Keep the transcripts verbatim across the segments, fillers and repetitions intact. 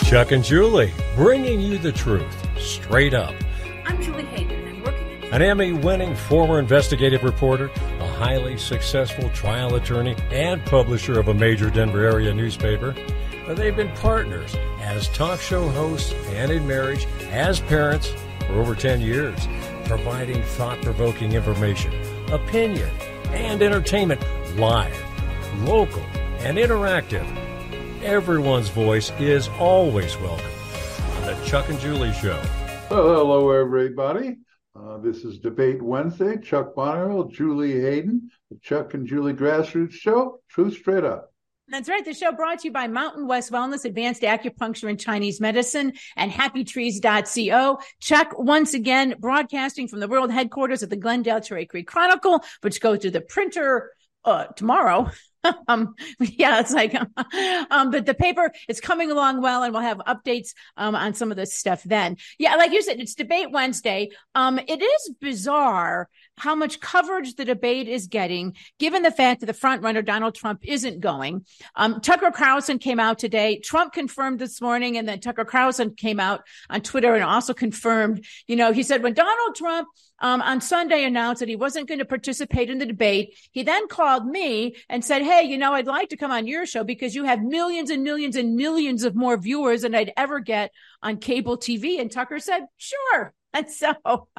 Chuck and Julie, bringing you the truth, straight up. I'm Julie Hayden, and working at... An Emmy-winning former investigative reporter, a highly successful trial attorney, and publisher of a major Denver area newspaper. They've been partners as talk show hosts and in marriage, as parents, for over ten years, providing thought-provoking information, opinion, and entertainment live, local, and interactive. Everyone's voice is always welcome on the Chuck and Julie Show. Well, hello, everybody. Uh, this is Debate Wednesday. Chuck Bonneville, Julie Hayden, the Chuck and Julie Grassroots Show. Truth straight up. That's right. The show brought to you by Mountain West Wellness, Advanced Acupuncture and Chinese Medicine, and happy trees dot co. Chuck, once again, broadcasting from the world headquarters of the Glendale Cherry Creek Chronicle, which goes to the printer uh, tomorrow. um, yeah, it's like, um, but the paper is coming along well, and we'll have updates, um, on some of this stuff then. Yeah, like you said, it's Debate Wednesday. Um, it is bizarre how much coverage the debate is getting, given the fact that the front runner, Donald Trump, isn't going. Um, Tucker Carlson came out today. Trump confirmed this morning, and then Tucker Carlson came out on Twitter and also confirmed, you know, he said when Donald Trump Um, on Sunday announced that he wasn't going to participate in the debate, he then called me and said, hey, you know, I'd like to come on your show because you have millions and millions and millions of more viewers than I'd ever get on cable T V. And Tucker said, sure. And so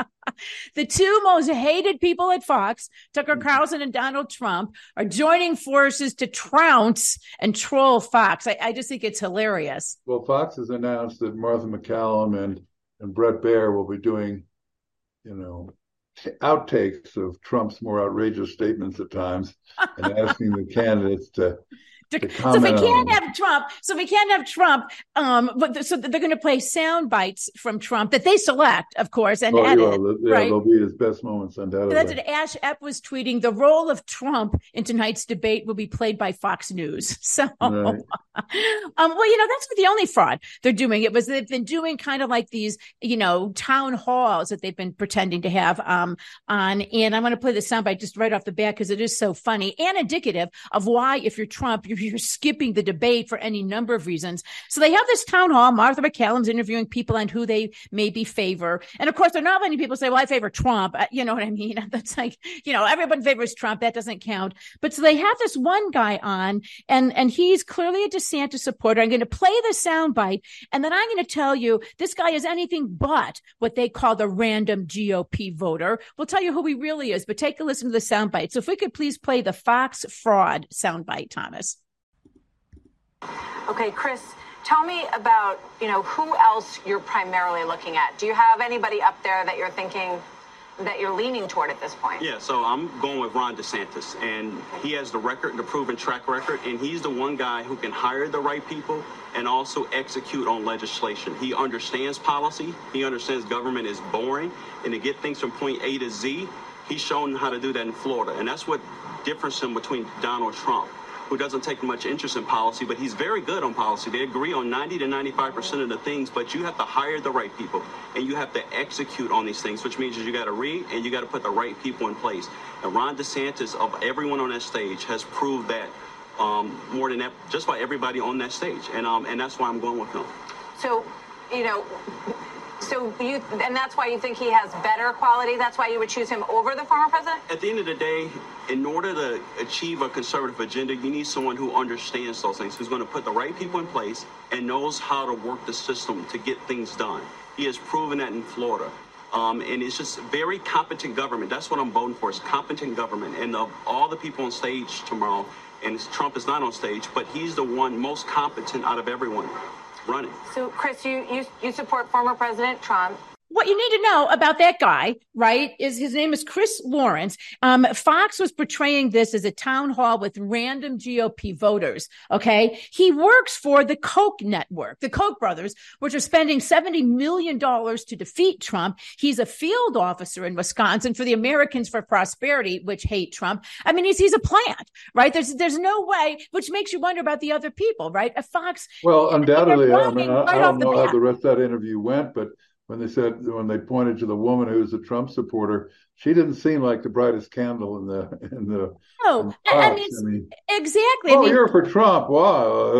the two most hated people at Fox, Tucker Carlson and Donald Trump, are joining forces to trounce and troll Fox. I, I just think it's hilarious. Well, Fox has announced that Martha MacCallum and, and Bret Baier will be doing you know, outtakes of Trump's more outrageous statements at times and asking the candidates to, to so if we can't on. have Trump, so if we can't have Trump, um, but the, so they're going to play sound bites from Trump that they select, of course, and oh, edit. Well, yeah, right? They'll be his best moments, undoubtedly. So that's what Ash Epp was tweeting. The role of Trump in tonight's debate will be played by Fox News. So, right. um, well, you know, that's not the only fraud they're doing. It was they've been doing kind of like these, you know, town halls that they've been pretending to have um, on. And I'm going to play the soundbite just right off the bat because it is so funny and indicative of why, if you're Trump, you're, you're skipping the debate for any number of reasons. So they have this town hall. Martha MacCallum's interviewing people on who they maybe favor. And of course, there are not many people say, well, I favor Trump. You know what I mean? That's like, you know, everyone favors Trump. That doesn't count. But so they have this one guy on, and, and he's clearly a DeSantis supporter. I'm going to play the soundbite, and then I'm going to tell you this guy is anything but what they call the random G O P voter. We'll tell you who he really is, but take a listen to the soundbite. So if we could please play the Fox fraud soundbite, Thomas. Okay, Chris, tell me about, you know, who else you're primarily looking at. Do you have anybody up there that you're thinking that you're leaning toward at this point? Yeah, so I'm going with Ron DeSantis, and he has the record, the proven track record, and he's the one guy who can hire the right people and also execute on legislation. He understands policy. He understands government is boring, and to get things from point A to Z, he's shown how to do that in Florida, and that's what difference him between Donald Trump, who doesn't take much interest in policy, but he's very good on policy. They agree on ninety to ninety-five percent of the things, but you have to hire the right people, and you have to execute on these things, which means you got to read and you got to put the right people in place. And Ron DeSantis, of everyone on that stage, has proved that um, more than that, just by everybody on that stage. And um, and that's why I'm going with him. So, you know, so you, and that's why you think he has better quality? That's why you would choose him over the former president? At the end of the day, in order to achieve a conservative agenda, you need someone who understands those things, who's going to put the right people in place and knows how to work the system to get things done. He has proven that in Florida. Um, and it's just very competent government. That's what I'm voting for, is competent government. And of all the people on stage tomorrow, and Trump is not on stage, but he's the one most competent out of everyone running. So, Chris, you, you, you support former President Trump. What you need to know about that guy, right, is his name is Chris Lawrence. Um, Fox was portraying this as a town hall with random G O P voters, okay? He works for the Koch network, the Koch brothers, which are spending seventy million dollars to defeat Trump. He's a field officer in Wisconsin for the Americans for Prosperity, which hate Trump. I mean, he's, he's a plant, right? There's there's no way, which makes you wonder about the other people, right? A Fox. Well, undoubtedly, I mean, I, right I don't the know bat. how the rest of that interview went, but when they said, when they pointed to the woman who was a Trump supporter, she didn't seem like the brightest candle in the in the. No, in the I, I box. mean, I mean, exactly. oh, I mean, you're for Trump. Wow.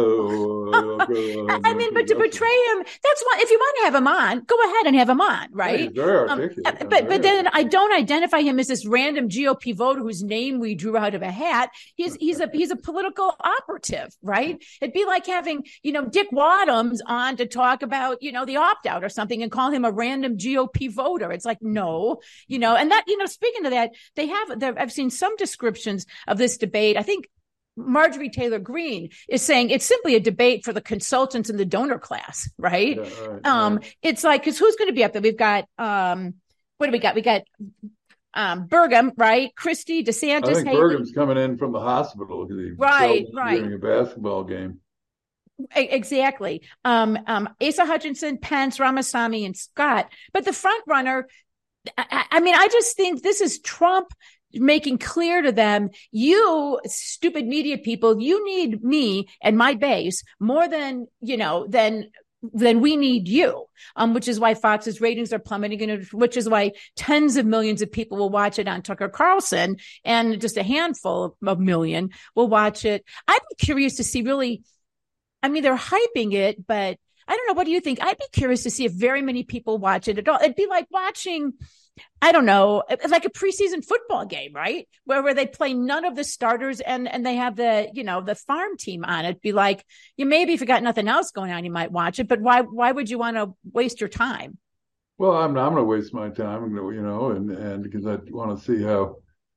I mean, but to betray him, that's why, if you want to have him on, go ahead and have him on, right? Yeah, he's very Um, articulate. but very but then articulate. I don't identify him as this random G O P voter whose name we drew out of a hat. He's he's a he's a political operative, right? It'd be like having, you know, Dick Wadhams on to talk about, you know, the opt out or something and call him a random G O P voter. It's like, no, you know, and that, you know, speaking of that, they have, I've seen some descriptions of this debate. I think Marjorie Taylor Greene is saying it's simply a debate for the consultants and the donor class, right? Yeah, right, um, right. It's like, because who's going to be up there? We've got, um, what do we got? We got um, Burgum, right? Christie, DeSantis. I think Haley. Burgum's coming in from the hospital because he Right, fell right. during a basketball game. Exactly. Um, um, Asa Hutchinson, Pence, Ramaswamy, and Scott. But the front runner, I, I mean, I just think this is Trump making clear to them, you stupid media people, you need me and my base more than, you know, than than we need you, um, which is why Fox's ratings are plummeting, and which is why tens of millions of people will watch it on Tucker Carlson, and just a handful of million will watch it. I'd be curious to see, really, I mean, they're hyping it, but I don't know. What do you think? I'd be curious to see if very many people watch it at all. It'd be like watching, I don't know, like a preseason football game, right? Where where they play none of the starters and and they have the, you know, the farm team on it. It'd be like, you maybe if you got nothing else going on, you might watch it, but why why would you want to waste your time? Well, I'm I'm going to waste my time, you know, and and because I want to see how.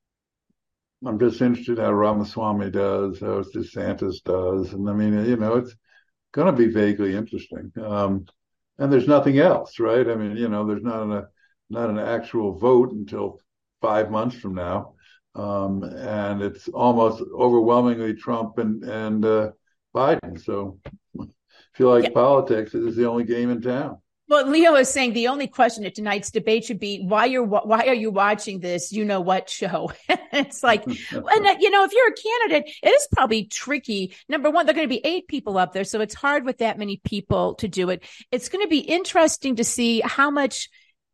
I'm just interested how Ramaswamy does, how DeSantis does, and I mean, you know, it's going to be vaguely interesting. Um, and there's nothing else, right? I mean, you know, there's not an, a not an actual vote until five months from now, um, and it's almost overwhelmingly Trump and and uh, Biden. So, if you like Yeah. politics, it is the only game in town. Well, Leo is saying the only question at tonight's debate should be why you're why are you watching this? You know what show? It's like, and you know, if you're a candidate, it is probably tricky. Number one, there are going to be eight people up there, so it's hard with that many people to do it. It's going to be interesting to see how much.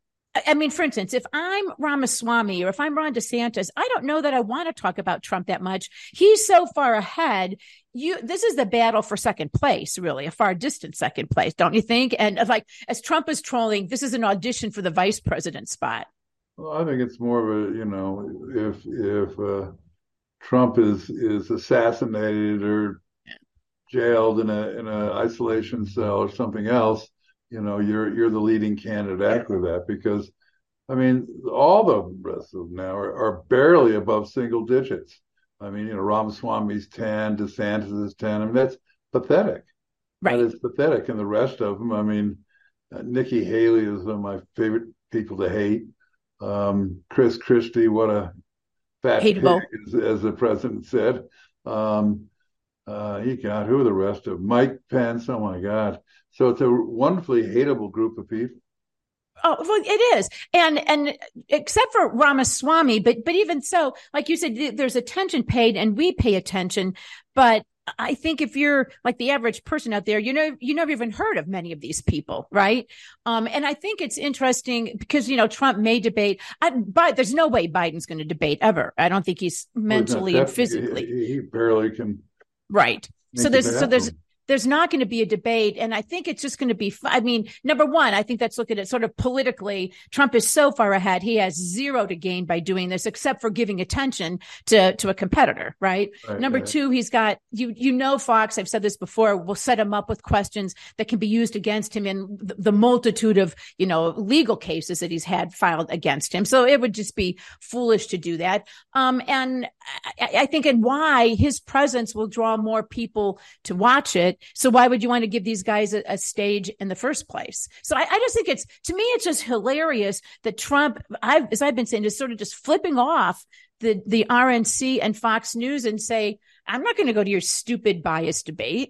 I mean, for instance, if I'm Ramaswamy or if I'm Ron DeSantis, I don't know that I want to talk about Trump that much. He's so far ahead. You, this is the battle for second place, really, a far distant second place, don't you think? And like, as Trump is trolling, this is an audition for the vice president spot. Well, I think it's more of a, you know, if if uh, Trump is is assassinated or jailed in a in a isolation cell or something else, you know, you're you're the leading candidate after that, because I mean, all the rest of them now are, are barely above single digits. I mean, you know, Ramaswamy's ten, DeSantis is ten. I mean, that's pathetic. Right. That is pathetic. And the rest of them, I mean, uh, Nikki Haley is one of my favorite people to hate. Um, Chris Christie, what a fat Hateable. pig, as, as the president said. Um, uh, he got who are the rest of Mike Pence? Oh my God! So it's a wonderfully hateable group of people. Oh, well, it is. And, and except for Ramaswamy, but, but even so, like you said, there's attention paid and we pay attention. But I think if you're like the average person out there, you know, you never even heard of many of these people. Right. Um, and I think it's interesting because, you know, Trump may debate, I, but there's no way Biden's going to debate ever. I don't think he's mentally Well, and physically. He, he barely can. Right. So there's, so there's, happen. there's not going to be a debate. And I think it's just going to be, I mean, number one, I think that's looking at sort of politically, Trump is so far ahead. He has zero to gain by doing this, except for giving attention to, to a competitor. Right. Right, number right. two, he's got, you, you know, Fox, I've said this before, will set him up with questions that can be used against him in the, the multitude of, you know, legal cases that he's had filed against him. So it would just be foolish to do that. Um, and I, I think, and why his presence will draw more people to watch it. So why would you want to give these guys a, a stage in the first place? So I, I just think it's, to me, it's just hilarious that Trump, I've, as I've been saying, is sort of just flipping off the, the R N C and Fox News and say, I'm not going to go to your stupid bias debate.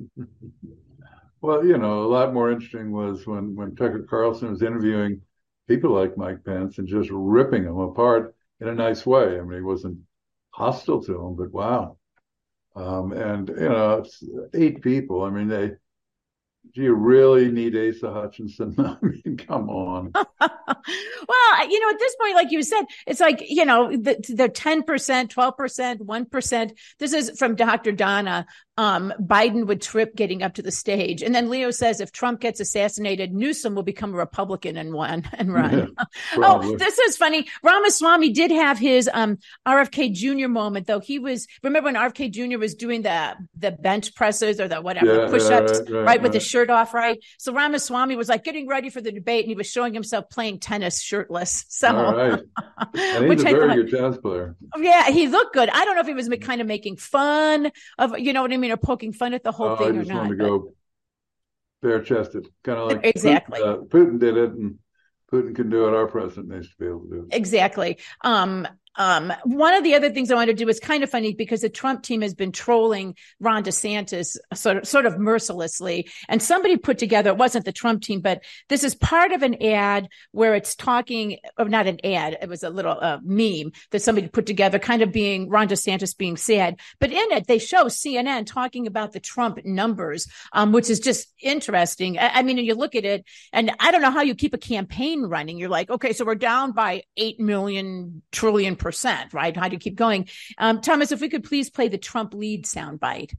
Well, you know, a lot more interesting was when, when Tucker Carlson was interviewing people like Mike Pence and just ripping them apart in a nice way. I mean, he wasn't hostile to him, but wow. Um, and, you know, it's eight people. I mean, they Do you really need Asa Hutchinson? I mean, come on. Well, you know, at this point, like you said, it's like, you know, the, the ten percent, twelve percent, one percent. This is from Doctor Donna. Um, Biden would trip getting up to the stage. And then Leo says, if Trump gets assassinated, Newsom will become a Republican and run and run. Yeah, oh, this is funny. Ramaswamy did have his um, R F K Junior moment, though. He was, remember when R F K Junior was doing the the bench presses or the whatever, yeah, push-ups, yeah, right, right, right, right, with right. the shirt off, right? So Ramaswamy was like getting ready for the debate and he was showing himself playing tennis shirtless. So, All right. And he's which a I very thought, good tennis player. yeah, he looked good. I don't know if he was kind of making fun of, you know what I mean, or poking fun at the whole Oh, thing I or just not. wanted to go bare-chested, kind of like Exactly. Putin, uh, Putin did it, and Putin can do it. Our president needs to be able to do it. Exactly. Um, um, one of the other things I wanted to do is kind of funny because the Trump team has been trolling Ron DeSantis sort of, sort of mercilessly. And somebody put together, it wasn't the Trump team, but this is part of an ad where it's talking, or not an ad, it was a little uh, meme that somebody put together, kind of being Ron DeSantis being sad. But in it, they show C N N talking about the Trump numbers, um, which is just interesting. I, I mean, you look at it, and I don't know how you keep a campaign running. You're like, okay, so we're down by eight million trillion percent, right? How do you keep going? Um, Thomas, if we could please play the Trump lead soundbite.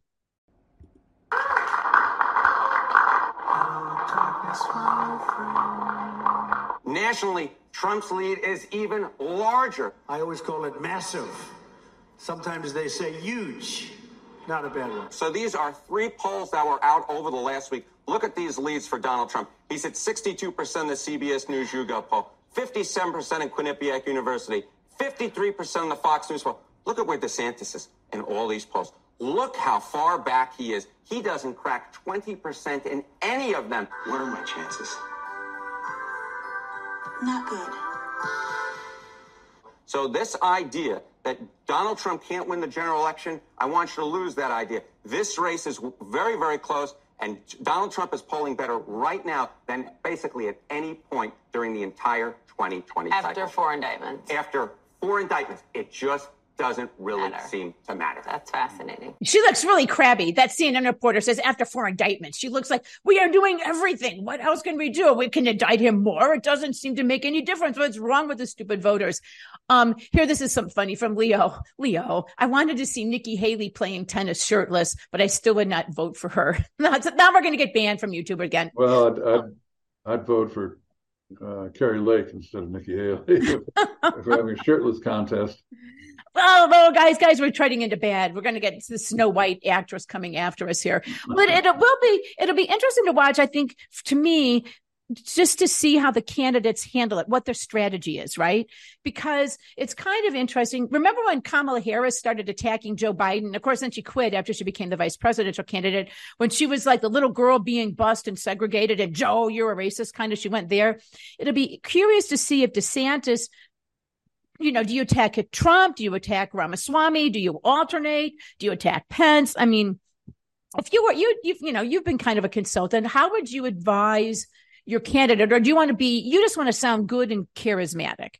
Nationally, Trump's lead is even larger. I always call it massive. Sometimes they say huge. Not a bad one. So these are three polls that were out over the last week. Look at these leads for Donald Trump. He's at sixty-two percent in the C B S News YouGov poll, fifty-seven percent in Quinnipiac University, fifty-three percent in the Fox News poll. Look at where DeSantis is in all these polls. Look how far back he is. He doesn't crack twenty percent in any of them. What are my chances? Not good. So this idea that Donald Trump can't win the general election, I want you to lose that idea. This race is very, very close, and Donald Trump is polling better right now than basically at any point during the entire twenty twenty After cycle. four indictments. After four indictments. It just doesn't really Matter. seem to matter. That's fascinating. She looks really crabby. That C N N reporter says after four indictments, she looks like, we are doing everything. What else can we do? We can indict him more. It doesn't seem to make any difference. What's wrong with the stupid voters? Um, here, this is something funny from Leo. Leo, I wanted to see Nikki Haley playing tennis shirtless, but I still would not vote for her. now we're going to get banned from YouTube again. Well, I'd, I'd, I'd vote for uh, Carrie Lake instead of Nikki Haley if we're having a shirtless contest. Oh, oh, guys, guys, we're treading into bad. We're going to get the Snow White actress coming after us here. But it, it will be, it'll be interesting to watch, I think, to me, just to see how the candidates handle it, what their strategy is, right? Because it's kind of interesting. Remember when Kamala Harris started attacking Joe Biden? Of course, then she quit after she became the vice presidential candidate, when she was like the little girl being bussed and segregated and Joe, you're a racist, kind of, she went there. It'll be curious to see if DeSantis, you know, do you attack Trump? Do you attack Ramaswamy? Do you alternate? Do you attack Pence? I mean, if you were, you, you've, you know, you've been kind of a consultant. How would you advise your candidate, or do you want to be, you just want to sound good and charismatic?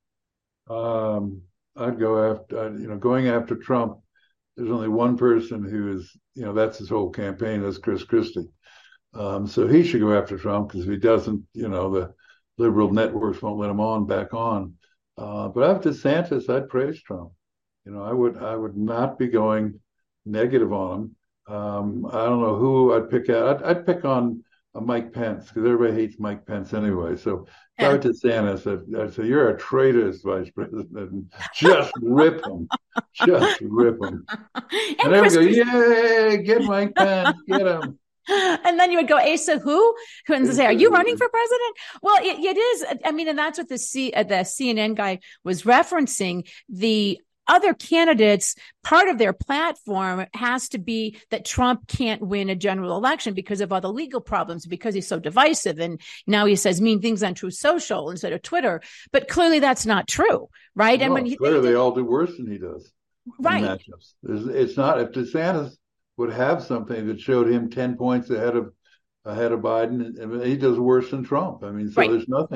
Um, I'd go after, uh, you know, going after Trump. There's only one person who is, you know, that's his whole campaign. That's Chris Christie. Um, so he should go after Trump, because if he doesn't, you know, the liberal networks won't let him on back on. Uh, but after DeSantis, I'd praise Trump. You know, I would, I would not be going negative on him. Um, I don't know who I'd pick out. I'd, I'd pick on uh, Mike Pence, because everybody hates Mike Pence anyway. So if I were DeSantis, I'd, I'd say, you're a traitor as vice president. And just rip him. Just rip him. And, and then we go, yay, get Mike Pence, get him. And then you would go, Asa, who? And say, are you running for president? Well, it, it is. I mean, and that's what the C, uh, the C N N guy was referencing. The other candidates, part of their platform has to be that Trump can't win a general election because of all the legal problems, because he's so divisive. And now he says mean things on Truth Social instead of Twitter. But clearly that's not true, right? No, and when he, clearly they, they all do worse than he does. Right. Matchups. It's, it's not, if DeSantis would have something that showed him ten points ahead of ahead of Biden, and he does worse than Trump. I mean, so right. there's nothing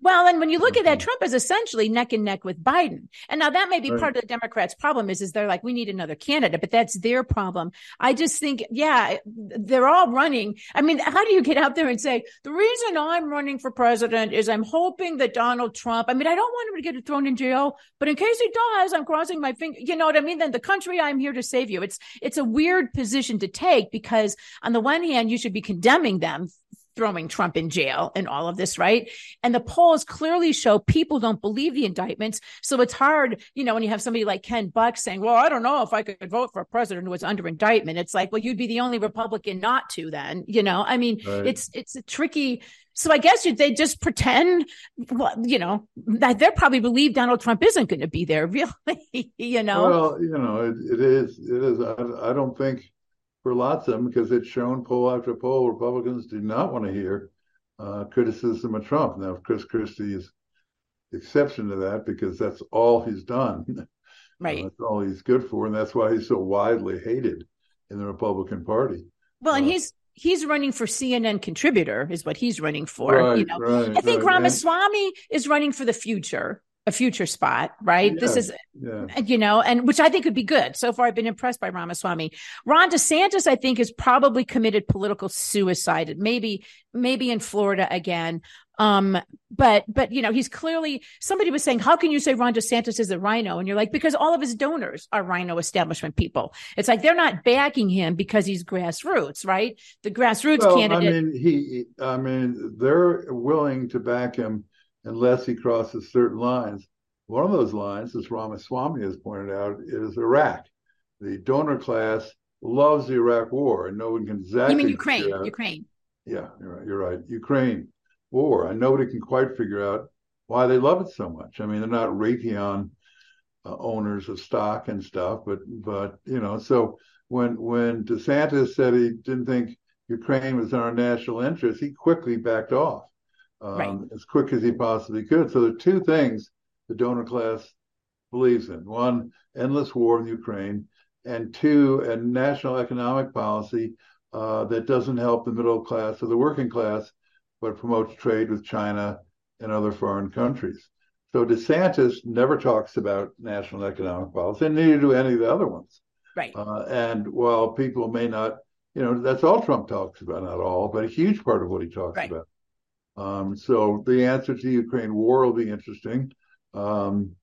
Well, and when you look at that, Trump is essentially neck and neck with Biden. And now that may be right. part of the Democrats' problem is, is they're like, we need another candidate, but that's their problem. I just think, yeah, they're all running. I mean, how do you get out there and say, the reason I'm running for president is I'm hoping that Donald Trump, I mean, I don't want him to get thrown in jail, but in case he does, I'm crossing my finger. You know what I mean? Then the country, I'm here to save you. It's, it's a weird position to take because on the one hand, you should be condemning them throwing Trump in jail and all of this, right? And the polls clearly show people don't believe the indictments. So it's hard, you know, when you have somebody like Ken Buck saying, well, I don't know if I could vote for a president who was under indictment. It's like, well, you'd be the only Republican not to then, you know, I mean, right. it's, it's a tricky. So I guess they just pretend, well, you know, that they probably believe Donald Trump isn't going to be there, really, you know? Well, you know, it, it is, it is. I, I don't think, for lots of them, because it's shown poll after poll, Republicans do not want to hear uh, criticism of Trump. Now, Chris Christie is the exception to that because that's all he's done. Right. Uh, that's all he's good for, and that's why he's so widely hated in the Republican Party. Well, and uh, he's he's running for C N N contributor is what he's running for. Right, you know, right, I think right. Ramaswamy and, is running for the future. A future spot, right? Yeah, this is, yeah. you know, and which I think would be good. So far, I've been impressed by Ramaswamy. Ron DeSantis, I think, has probably committed political suicide. Maybe, maybe in Florida again. Um, but, but, you know, he's clearly, somebody was saying, how can you say Ron DeSantis is a rhino? And you're like, because all of his donors are rhino establishment people. It's like, they're not backing him because he's grassroots, right? The grassroots well, candidate. I mean, he, I mean, they're willing to back him unless he crosses certain lines. One of those lines, as Ramaswamy has pointed out, is Iraq. The donor class loves the Iraq war, and no one can exactly. You mean Ukraine? Ukraine. Yeah, you're right. You're right. Ukraine war, and nobody can quite figure out why they love it so much. I mean, they're not Raytheon uh, owners of stock and stuff, but but you know. So when when DeSantis said he didn't think Ukraine was in our national interest, he quickly backed off. Um, right. As quick as he possibly could. So there are two things the donor class believes in. One, endless war in Ukraine, and two, a national economic policy uh, that doesn't help the middle class or the working class, but promotes trade with China and other foreign countries. So DeSantis never talks about national economic policy, and neither do any of the other ones. Right. Uh, and while people may not, you know, that's all Trump talks about, not all, but a huge part of what he talks right. about. Um, so the answer to the Ukraine war will be interesting. Um,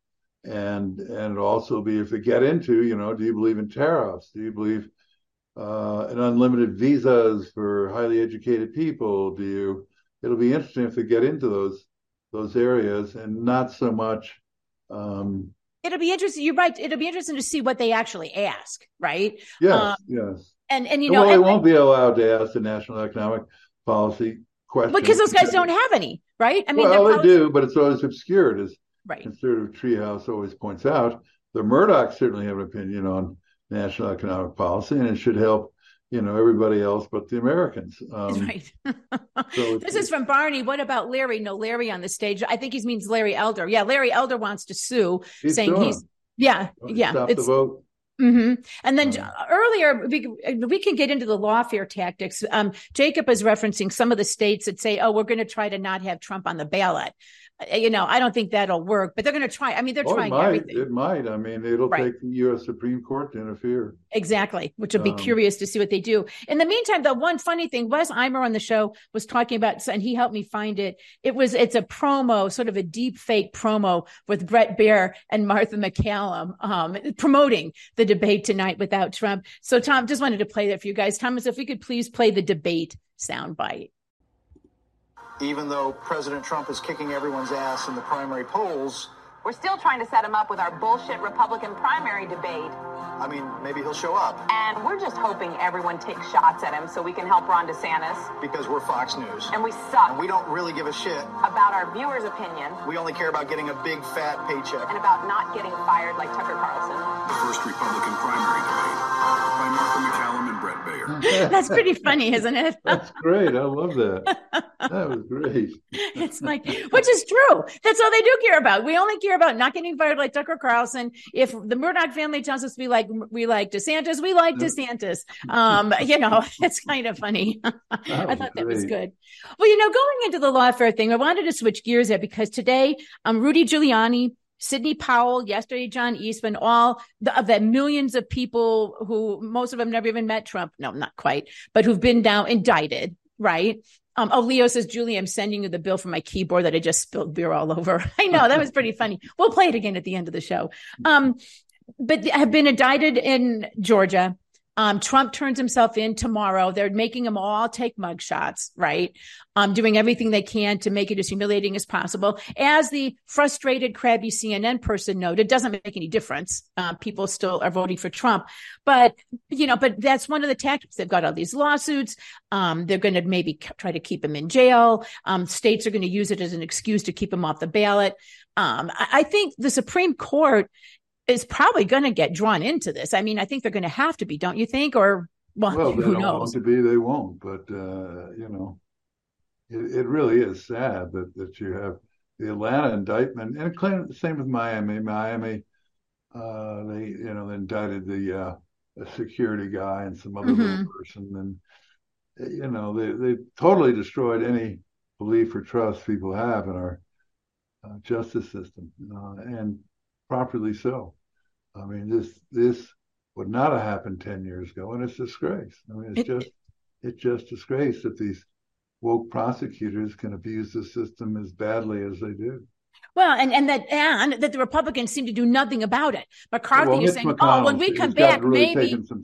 and and it'll also be, if they get into, you know, do you believe in tariffs? Do you believe uh, in unlimited visas for highly educated people? Do you, it'll be interesting if they get into those those areas, and not so much. Um, it'll be interesting. You're right. It'll be interesting to see what they actually ask, right? Yes, um, yes. And, and you know, well, they and, won't be allowed to ask the national economic policy question. Because those guys don't have any, right? I mean, well, they policy- do, but it's always obscured, as right. Conservative Treehouse always points out. The Murdochs certainly have an opinion on national economic policy, and it should help, you know, everybody else but the Americans. Um, right. so this is from Barney. What about Larry? No Larry on the stage. I think he means Larry Elder. Yeah, Larry Elder wants to sue, he's saying suing. he's yeah, yeah. Stop it's, the vote. Mm-hmm. And then Um, earlier, we, we can get into the lawfare tactics. Um, Jacob is referencing some of the states that say, oh, we're going to try to not have Trump on the ballot. Uh, You know, I don't think that'll work, but they're going to try. I mean, they're oh, trying it might. everything. It might. I mean, it'll Right. take the U S Supreme Court to interfere. Exactly, which will be Um, curious to see what they do. In the meantime, the one funny thing, Wes Eimer on the show was talking about, and he helped me find it. It was, it's a promo, sort of a deep fake promo with Brett Baer and Martha McCallum, um, promoting the debate tonight without Trump. So Tom, just wanted to play that for you guys. Thomas, if we could please play the debate soundbite. Even though President Trump is kicking everyone's ass in the primary polls, We're still trying to set him up with our bullshit Republican primary debate. I mean, maybe he'll show up And we're just hoping everyone takes shots at him so we can help Ron DeSantis. because we're Fox News. And we suck And we don't really give a shit. about our viewers' opinion We only care about getting a big fat paycheck. and about not getting fired like Tucker Carlson. The first Republican primary debate by Martha McCallum and Brett Baer. That's pretty funny, isn't it? That's great. I love that. That was great. It's like, which is true. That's all they do care about. We only care about not getting fired like Tucker Carlson. If the Murdoch family tells us we like we like DeSantis, we like DeSantis. Um, you know, it's kind of funny. I thought that was good. Well, you know, going into the lawfare thing, I wanted to switch gears there because today, um, Rudy Giuliani, Sidney Powell, yesterday, John Eastman, all the, of the millions of people who most of them never even met Trump. No, not quite, but who've been now indicted, right? Um, oh, Leo says, Julie, I'm sending you the bill for my keyboard that I just spilled beer all over. I know, that was pretty funny. We'll play it again at the end of the show. Um, but have been indicted in Georgia. Um, Trump turns himself in tomorrow. They're making them all take mugshots, right? Um, doing everything they can to make it as humiliating as possible. As the frustrated, crabby C N N person noted, it doesn't make any difference. Uh, people still are voting for Trump. But, you know, but that's one of the tactics. They've got all these lawsuits. Um, they're going to maybe c- try to keep him in jail. Um, states are going to use it as an excuse to keep him off the ballot. Um, I, I think the Supreme Court is probably going to get drawn into this. I mean, I think they're going to have to be, don't you think? Or, well, well they who don't knows? want to be, they won't. But, uh, you know, it, it really is sad that, that you have the Atlanta indictment. And claim, same with Miami. Miami, uh, they, you know, they indicted the, uh, the security guy and some other mm-hmm. little person. And, you know, they, they totally destroyed any belief or trust people have in our uh, justice system. Uh, and properly so. I mean, this this would not have happened ten years ago, and it's a disgrace. I mean, it's it, just it's just disgrace that these woke prosecutors can abuse the system as badly as they do. Well, and and that and that the Republicans seem to do nothing about it. McCarthy well, is saying, "Oh, when we come back, really maybe." Some...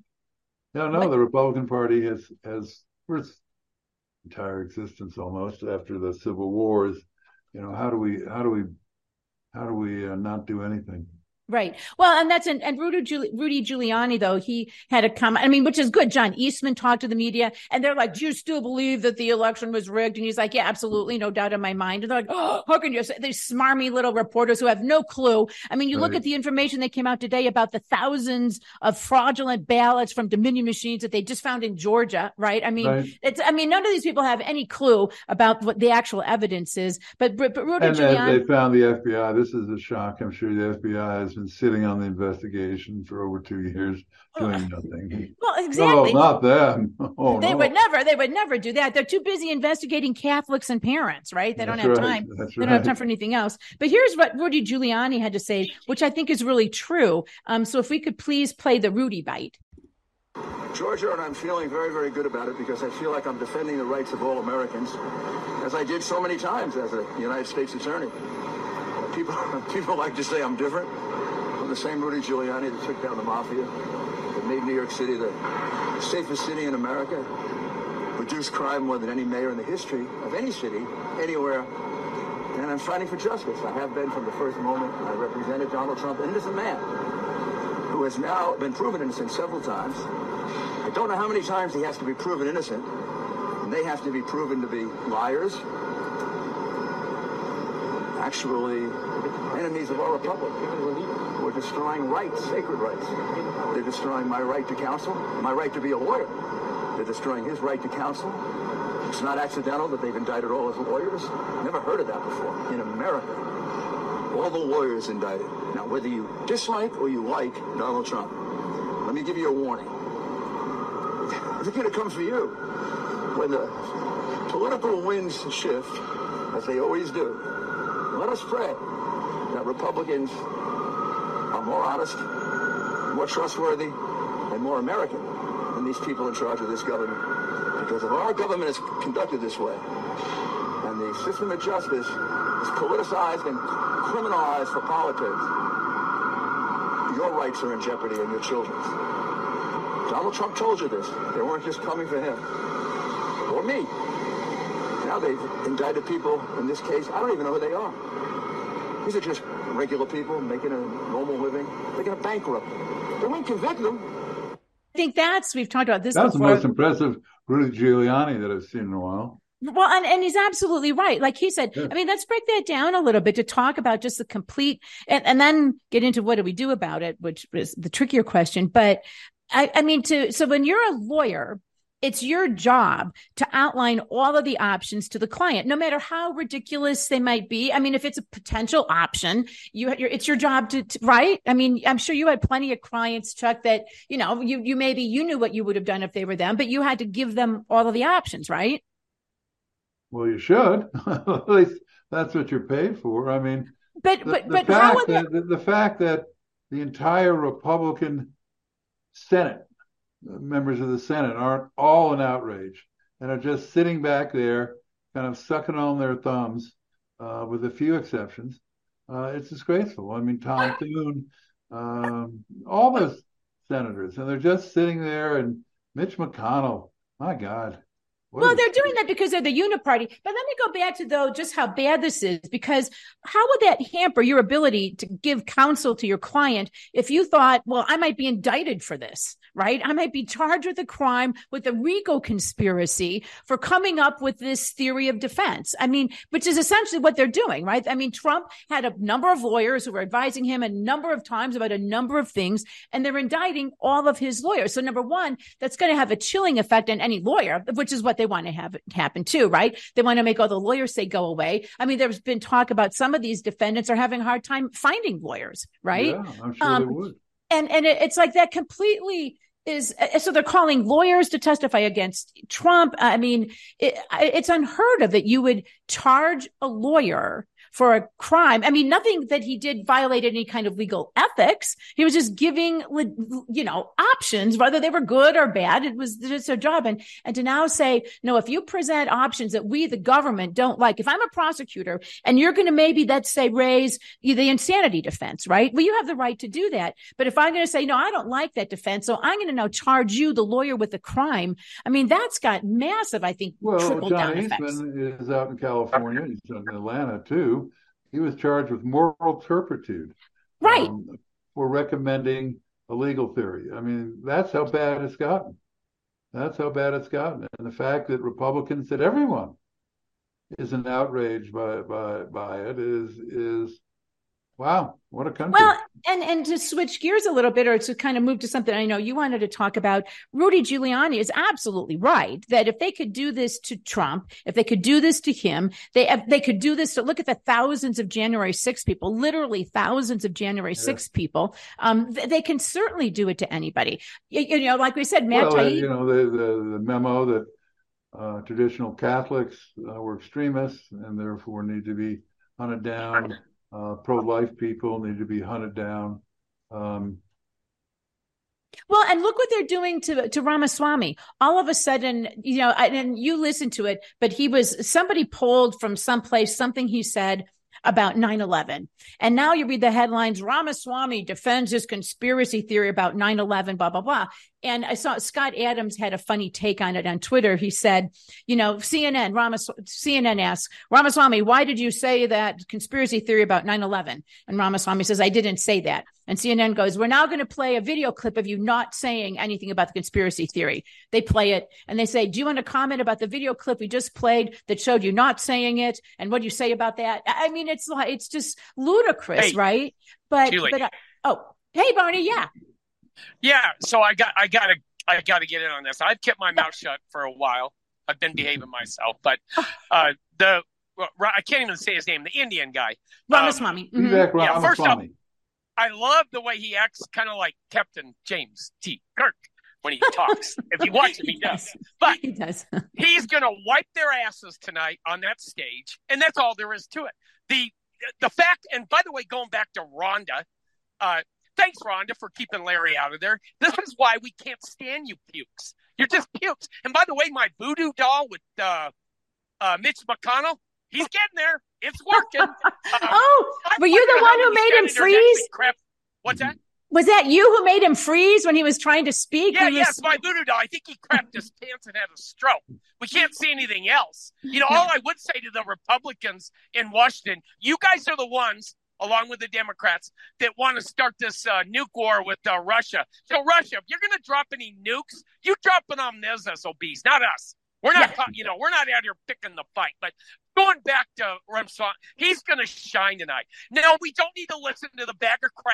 No, no, but... the Republican Party has has for its entire existence almost after the Civil War is, you know, how do we how do we how do we uh, not do anything? Right. Well, and that's and, and Rudy, Giul- Rudy Giuliani, though, he had a comment. I mean, which is good. John Eastman talked to the media and they're like, do you still believe that the election was rigged? And he's like, yeah, absolutely. No doubt in my mind. And they're like, oh, how can you say? These smarmy little reporters who have no clue. I mean, you right. look at the information that came out today about the thousands of fraudulent ballots from Dominion machines that they just found in Georgia. Right. I mean, right. it's I mean, none of these people have any clue about what the actual evidence is. But, but Rudy and Giuliani. They found the F B I. This is a shock. I'm sure the F B I has been sitting on the investigation for over two years doing nothing. Well, exactly. No, not them. Oh, they no. would never, they would never do that. They're too busy investigating Catholics and parents, right? They That's don't have right. time. That's they right. don't have time for anything else. But here's what Rudy Giuliani had to say, which I think is really true. Um, so if we could please play the Rudy bite. Georgia, and I'm feeling very, very good about it because I feel like I'm defending the rights of all Americans, as I did so many times as a United States attorney. People, people like to say I'm different. I'm the same Rudy Giuliani that took down the mafia, that made New York City the safest city in America, reduced crime more than any mayor in the history of any city, anywhere. And I'm fighting for justice. I have been from the first moment. I represented Donald Trump, an innocent man, who has now been proven innocent several times. I don't know how many times he has to be proven innocent, and they have to be proven to be liars, actually enemies of our republic. We're destroying rights, sacred rights. They're destroying my right to counsel, my right to be a lawyer. They're destroying his right to counsel. It's not accidental that they've indicted all his lawyers. Never heard of that before. In America, all the lawyers indicted. Now, whether you dislike or you like Donald Trump, let me give you a warning. The kid comes for you. When the political winds shift, as they always do, let us pray that Republicans are more honest, more trustworthy, and more American than these people in charge of this government. Because if our government is conducted this way, and the system of justice is politicized and criminalized for politics, your rights are in jeopardy and your children's. Donald Trump told you this. They weren't just coming for him or me. Now they've indicted people, in this case, I don't even know who they are. These are just regular people making a normal living. They're going to bankrupt them. They won't convict them. I think that's, we've talked about this That's before. the most impressive Rudy Giuliani that I've seen in a while. Well, and, and he's absolutely right. Like he said, yeah. I mean, let's break that down a little bit to talk about just the complete, and, and then get into what do we do about it, which is the trickier question. But I, I mean, to, so when you're a lawyer it's your job to outline all of the options to the client, no matter how ridiculous they might be. I mean, if it's a potential option, you you're, it's your job to, to, right? I mean, I'm sure you had plenty of clients, Chuck, that, you know, you, you maybe you knew what you would have done if they were them, but you had to give them all of the options, right? Well, you should. At least that's what you're paid for. I mean, but, the, but, the but fact how would that, the, the fact that the entire Republican Senate, members of the Senate, aren't all in outrage and are just sitting back there kind of sucking on their thumbs, uh, with a few exceptions, uh, it's disgraceful. I mean, Tom Thune, um, all those senators, and they're just sitting there, and Mitch McConnell, my God. What Well, is- they're doing that because they're the uniparty. But let me go back to, though, just how bad this is, because how would that hamper your ability to give counsel to your client if you thought, well, I might be indicted for this, right? I might be charged with a crime with the RICO conspiracy for coming up with this theory of defense. I mean, which is essentially what they're doing, right? I mean, Trump had a number of lawyers who were advising him a number of times about a number of things, and they're indicting all of his lawyers. So number one, that's going to have a chilling effect on any lawyer, which is what they want to have happen too, right? They want to make all the lawyers say go away. I mean, there's been talk about some of these defendants are having a hard time finding lawyers, right? Yeah, I'm sure um, they would. And and it, it's like that completely is. So they're calling lawyers to testify against Trump. I mean, it, it's unheard of that you would charge a lawyer for a crime. I mean, nothing that he did violated any kind of legal ethics. He was just giving, you know, options, whether they were good or bad. It was just their job. And, and to now say, no, if you present options that we, the government, don't like, if I'm a prosecutor and you're going to maybe, let's say, raise the insanity defense, right? Well, you have the right to do that. But if I'm going to say, no, I don't like that defense, so I'm going to now charge you, the lawyer, with the crime. I mean, that's got massive, I think, Well, trickle John down effects. Eastman is out in California. He's in Atlanta, too. He was charged with moral turpitude, right, um, for recommending a legal theory. I mean, that's how bad it's gotten. That's how bad it's gotten. And the fact that Republicans, that everyone is an outrage by by by it is is wow, what a country. Well, and and to switch gears a little bit, or to kind of move to something I know you wanted to talk about, Rudy Giuliani is absolutely right that if they could do this to Trump, if they could do this to him, they they could do this to, look at the thousands of January sixth people, literally thousands of January sixth yeah. people. Um, th- they can certainly do it to anybody. You, you know, like we said, Matt well, Taibbi, you know, the, the, the memo that uh, traditional Catholics uh, were extremists and therefore need to be hunted down. Uh, pro-life people need to be hunted down. Um, well, and look what they're doing to to Ramaswamy. All of a sudden, you know, and you listen to it, but he was, somebody pulled from someplace something he said about nine eleven. And now you read the headlines, Ramaswamy defends his conspiracy theory about nine eleven, blah, blah, blah. And I saw Scott Adams had a funny take on it on Twitter. He said, you know, C N N, Ramas, C N N asks, Ramaswamy, why did you say that conspiracy theory about nine eleven? And Ramaswamy says, I didn't say that. And C N N goes, we're now going to play a video clip of you not saying anything about the conspiracy theory. They play it and they say, do you want to comment about the video clip we just played that showed you not saying it? And what do you say about that? I mean, it's like, it's just ludicrous, hey, right? But, Julie. but, uh, oh, hey, Barney. Yeah. Yeah. So I got, I got to, I got to get in on this. I've kept my mouth shut for a while. I've been behaving myself, but, uh, the, well, I can't even say his name, the Indian guy. Ramaswamy. Um, mm-hmm. Yeah, first off, I love the way he acts, kind of like Captain James T. Kirk when he talks. If you watch him, he does. But he does. He's going to wipe their asses tonight on that stage, and that's all there is to it. The the fact, and by the way, going back to Rhonda, uh, thanks, Rhonda, for keeping Larry out of there. This is why we can't stand you pukes. You're just pukes. And by the way, my voodoo doll with uh, uh, Mitch McConnell, he's getting there. It's working. Um, oh, were you the one who made him freeze? What's that? Was that you who made him freeze when he was trying to speak? Yeah, was... yes, my voodoo doll. I think he crapped his pants and had a stroke. We can't see anything else. You know, all I would say to the Republicans in Washington, you guys are the ones, along with the Democrats, that want to start this uh, nuke war with uh, Russia. So, Russia, if you're going to drop any nukes, you drop it on those S O Bs, not us. We're not, yeah. you know, we're not out here picking the fight. But going back to Ramaswamy, he's going to shine tonight. Now, we don't need to listen to the bag of crap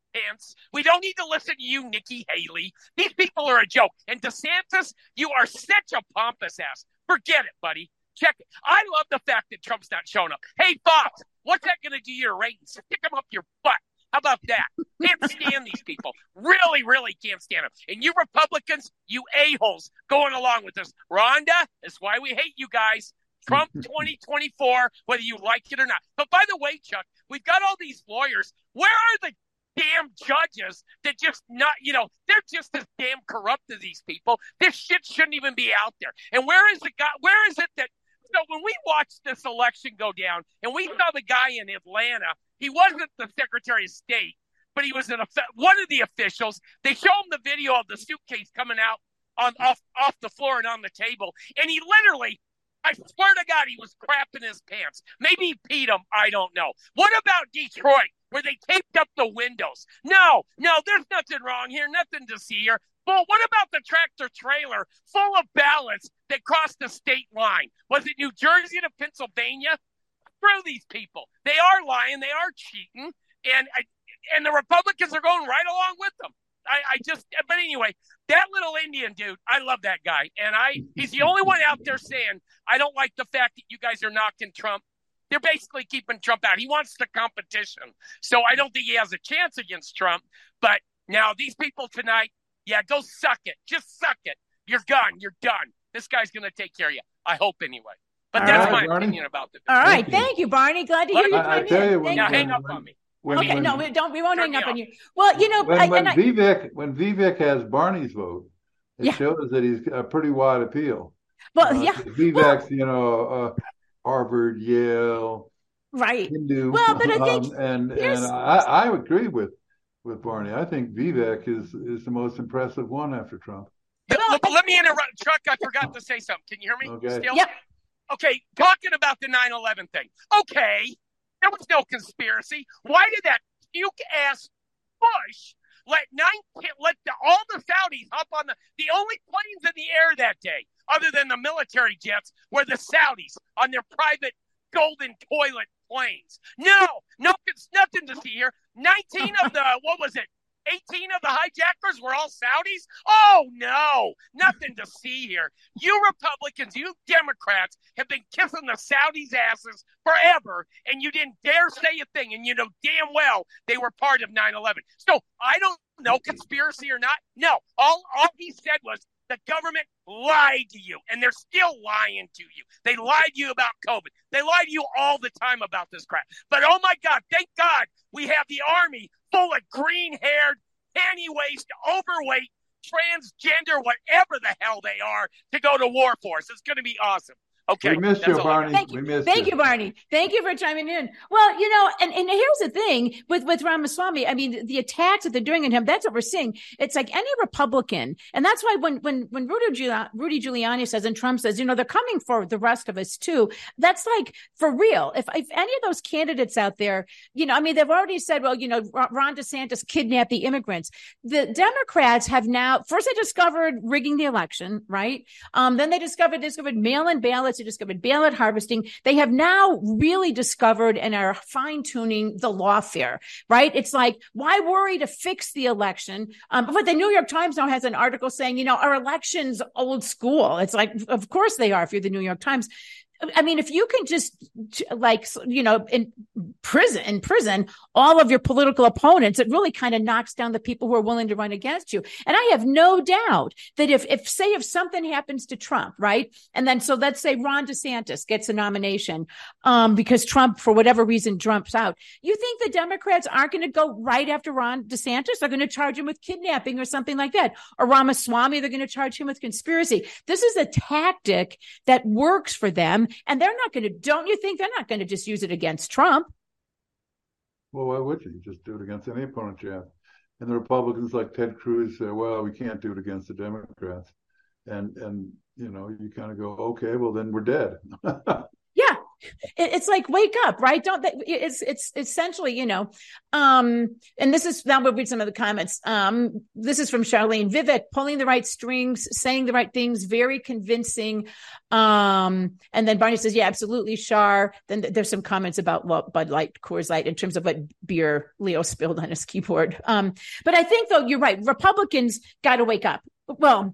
Pence. We don't need to listen to you, Nikki Haley. These people are a joke. And DeSantis, you are such a pompous ass. Forget it, buddy. Check it. I love the fact that Trump's not showing up. Hey, Fox, what's that going to do to your ratings? Stick them up your butt. How about that? Can't stand these people. Really, really can't stand them. And you Republicans, you a-holes going along with this. Rhonda, that's why we hate you guys. Trump twenty twenty-four, whether you like it or not. But by the way, Chuck, we've got all these lawyers. Where are the damn judges that just not, you know, they're just as damn corrupt as these people. This shit shouldn't even be out there. And where is the guy, where is it that, so when we watched this election go down and we saw the guy in Atlanta, he wasn't the Secretary of State, but he was an, one of the officials. They show him the video of the suitcase coming out on off, off the floor and on the table. And he literally, I swear to God, he was crapping his pants. Maybe he peed him. I don't know. What about Detroit, where they taped up the windows? No, no, there's nothing wrong here. Nothing to see here. Well, what about the tractor trailer full of ballots that crossed the state line? Was it New Jersey to Pennsylvania? Screw these people. They are lying. They are cheating. And and the Republicans are going right along with them. I, I just, but anyway, that little Indian dude, I love that guy. And I, he's the only one out there saying, I don't like the fact that you guys are knocking Trump. They're basically keeping Trump out. He wants the competition. So I don't think he has a chance against Trump. But now these people tonight, yeah, go suck it. Just suck it. You're gone. You're done. This guy's going to take care of you. I hope anyway. But All that's right, my Barney. opinion about it. All right. Thank Thank you. you, Barney. Glad to hear you. I, I chime tell in. you, when, Thank Now when, hang up when, on me. when, Okay, when, no, we don't. We won't Turn hang up me on off. you. Well, you know, when, I, when and I, Vivek when Vivek has Barney's vote, it Yeah. shows that he's a pretty wide appeal. well, Uh, yeah, Vivek's, you know, uh, Harvard, Yale, right. Hindu, Well, but I think um, and here's- and I, I agree with with Barney. I think Vivek is is the most impressive one after Trump. Let, let- let me interrupt. Chuck, I forgot to say something. Can you hear me Okay. still? Yep. Okay, talking about the nine eleven thing. Okay, there was no conspiracy. Why did that puke-ass Bush let nine let the, all the Saudis hop on the the only planes in the air that day, other than the military jets, were the Saudis on their private golden toilet planes? No, no, it's nothing to see here. Nineteen of the what was it? eighteen of the hijackers were all Saudis? Oh, no, nothing to see here. You Republicans, you Democrats have been kissing the Saudis' asses forever, and you didn't dare say a thing, and you know damn well they were part of nine eleven. So I don't know, conspiracy or not. No, all, all he said was the government lied to you, and they're still lying to you. They lied to you about COVID. They lie to you all the time about this crap. But oh my God, thank God we have the Army full of green-haired, panty-waist, overweight, transgender, whatever the hell they are, to go to war for us. It's going to be awesome. Okay. We missed that's you, all I got. Barney. Thank you. We missed Thank you. you, Barney. Thank you for chiming in. Well, you know, and, and here's the thing with, with Ramaswamy. I mean, the attacks that they're doing on him, that's what we're seeing. It's like any Republican. And that's why when, when, when Rudy Giuliani, Rudy Giuliani says, and Trump says, you know, they're coming for the rest of us too. That's like for real. If, if any of those candidates out there, you know, I mean, they've already said, well, you know, Ron DeSantis kidnapped the immigrants. The Democrats have now, first they discovered rigging the election, right? Um, then they discovered, discovered mail-in ballots. They discovered ballot harvesting. They have now really discovered and are fine tuning the lawfare, right? It's like, why worry to fix the election? Um, but the New York Times now has an article saying, you know, our election's old school. It's like, of course they are if you're the New York Times. I mean, if you can just like, you know, in prison, in prison, all of your political opponents, it really kind of knocks down the people who are willing to run against you. And I have no doubt that if, if say, if something happens to Trump, right? And then, so let's say Ron DeSantis gets a nomination, um, because Trump, for whatever reason, jumps out. You think the Democrats aren't going to go right after Ron DeSantis? They're going to charge him with kidnapping or something like that. Or Ramaswamy, they're going to charge him with conspiracy. This is a tactic that works for them. And they're not going to, don't you think they're not going to just use it against Trump? Well, why would you? Just do it against any opponent you have. And the Republicans like Ted Cruz say, well, we can't do it against the Democrats. And, and you know, you kind of go, okay, well, then we're dead. Yeah. it, it's like, wake up, right? Don't they, it's, it's essentially, you know, um, and this is, now we'll read some of the comments. Um, this is from Charlene. Vivek, pulling the right strings, saying the right things, very convincing. Um, and then Barney says, yeah, absolutely, Char. Then th- there's some comments about what Bud Light, Coors Light, in terms of what beer Leo spilled on his keyboard. Um, but I think, though, you're right. Republicans got to wake up. Well,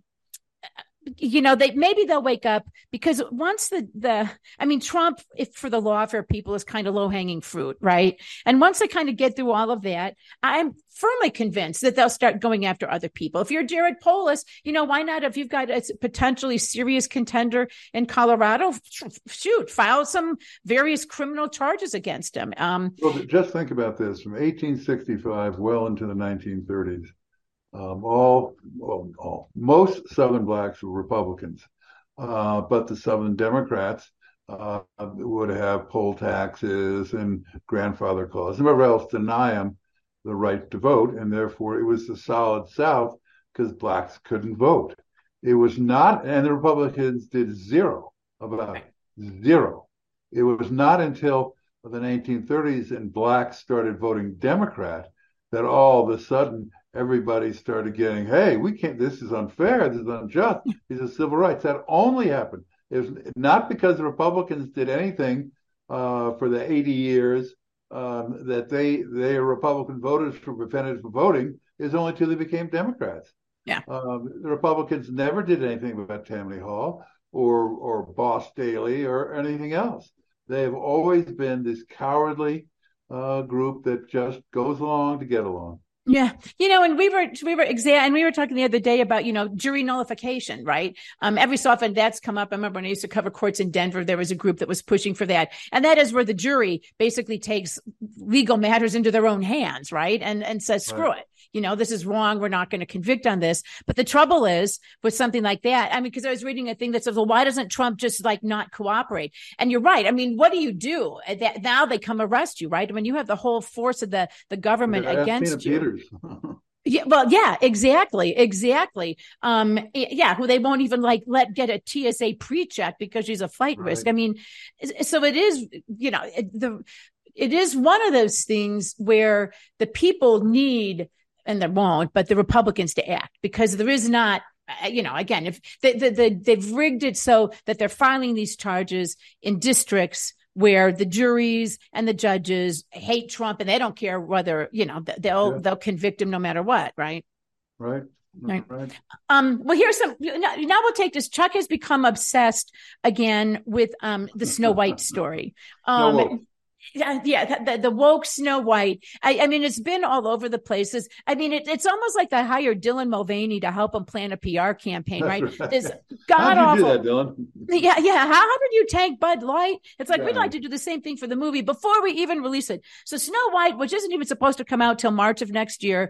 you know, they maybe they'll wake up, because once the, the I mean, Trump, if for the lawfare people, is kind of low hanging fruit, right? And once they kind of get through all of that, I'm firmly convinced that they'll start going after other people. If you're Jared Polis, you know, why not? If you've got a potentially serious contender in Colorado, shoot, file some various criminal charges against him. Um, well, just think about this: from eighteen sixty-five well into the nineteen thirties. Um, all, all, all, most Southern blacks were Republicans, uh, but the Southern Democrats uh, would have poll taxes and grandfather clause, and whatever else, deny them the right to vote, and therefore it was the solid South because blacks couldn't vote. It was not, and the Republicans did zero about it, zero. It was not until the nineteen thirties and blacks started voting Democrat that all of a sudden everybody started getting, hey, we can't, this is unfair, this is unjust, these are civil rights. That only happened. It was not because the Republicans did anything uh, for the eighty years um, that they, they Republican voters for prevented from voting, is only till they became Democrats. Yeah. Um, the Republicans never did anything about Tammany Hall or, or Boss Daly or anything else. They have always been this cowardly uh, group that just goes along to get along. Yeah. You know, and we were, we were exa- and we were talking the other day about, you know, jury nullification, right? Um, every so often that's come up. I remember when I used to cover courts in Denver, there was a group that was pushing for that. And that is where the jury basically takes legal matters into their own hands, right? And, and says, screw Right. it. You know, this is wrong. We're not going to convict on this. But the trouble is with something like that. I mean, because I was reading a thing that says, well, why doesn't Trump just like not cooperate? And you're right. I mean, what do you do? That, now they come arrest you, right? I mean, you have the whole force of the, the government Yeah, against Tina you. Peters. Yeah, well, yeah, exactly, exactly. Um, yeah, who they won't even like let get a T S A pre-check because she's a flight Right. risk. I mean, so it is, you know, it, the it is one of those things where the people need, and they won't, but the Republicans to act, because there is not, you know, again, if they, they, they, they've rigged it so that they're filing these charges in districts where the juries and the judges hate Trump, and they don't care whether, you know, they'll Yeah. they'll convict him no matter what, right? Right. Right. Right. Um, well, here's some. Now, now we'll take this. Chuck has become obsessed again with um the Snow White story. Um, No, yeah, yeah, the, the woke Snow White. I, I mean, it's been all over the places. I mean, it, it's almost like they hired Dylan Mulvaney to help them plan a P R campaign, right? right. This How'd god you do awful. that, Dylan? Yeah, yeah. How, how did you tank Bud Light? It's like, Yeah. we'd like to do the same thing for the movie before we even release it. So Snow White, which isn't even supposed to come out till March of next year,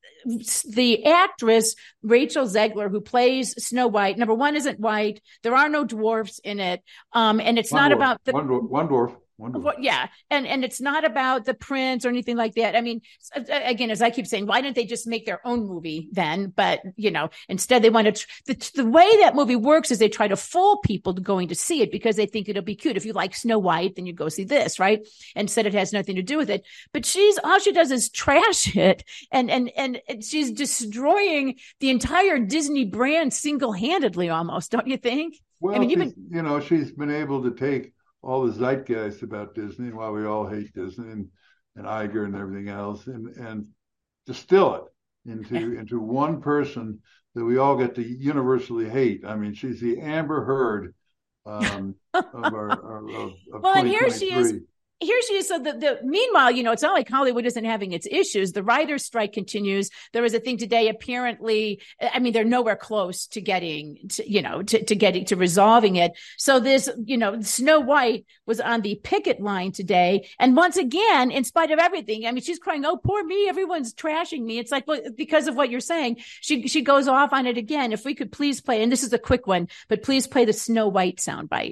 the actress Rachel Zegler, who plays Snow White, number one, isn't white. There are no dwarfs in it. Um, and it's One not dwarf. about the one dwarf. One dwarf. One dwarf. Well, yeah, and and it's not about the prince or anything like that. I mean, again, as I keep saying, why didn't they just make their own movie then? But you know, instead they want to. The, the way that movie works is they try to fool people to going to see it because they think it'll be cute. If you like Snow White, then you go see this, right? Instead, it has nothing to do with it. But she's all she does is trash it, and and and she's destroying the entire Disney brand single handedly, almost. Don't you think? Well, I mean, you've she's- been. you know, she's been able to take all the zeitgeist about Disney and why we all hate Disney and, and Iger and everything else, and, and distill it into into one person that we all get to universally hate. I mean, she's the Amber Heard um, of our, our of, of Well, and here she is. twenty twenty-three. Here she is. So the, the meanwhile, you know, it's not like Hollywood isn't having its issues. The writer's strike continues. There was a thing today. Apparently, I mean, they're nowhere close to getting, to, you know, to, to getting to resolving it. So this, you know, Snow White was on the picket line today, and once again, in spite of everything, I mean, she's crying, "Oh, poor me! Everyone's trashing me." It's like, well, because of what you're saying, she she goes off on it again. If we could please play, and this is a quick one, but please play the Snow White soundbite.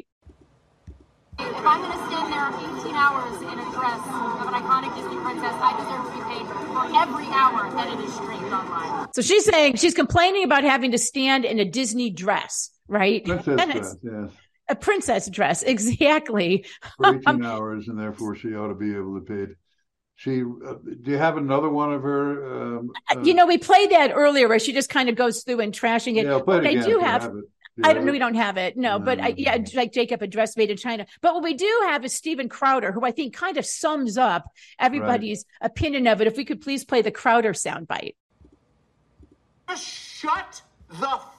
If I'm going to stand there eighteen hours in a dress of an iconic Disney princess, I deserve to be paid for every hour that it is streamed online. So she's saying, she's complaining about having to stand in a Disney dress, right? Princess And dress, it's, yes. A princess dress, exactly. For eighteen hours, and therefore she ought to be able to pay. She, uh, do you have another one of her? Um, uh, you know, we played that earlier where she just kind of goes through and trashing it. Yeah, play it I again do if you have. have it. I don't know. We don't have it. No, no but I, yeah, like Jacob, a dress made in China. But what we do have is Steven Crowder, who I think kind of sums up everybody's right. opinion of it. If we could please play the Crowder soundbite. Shut the f-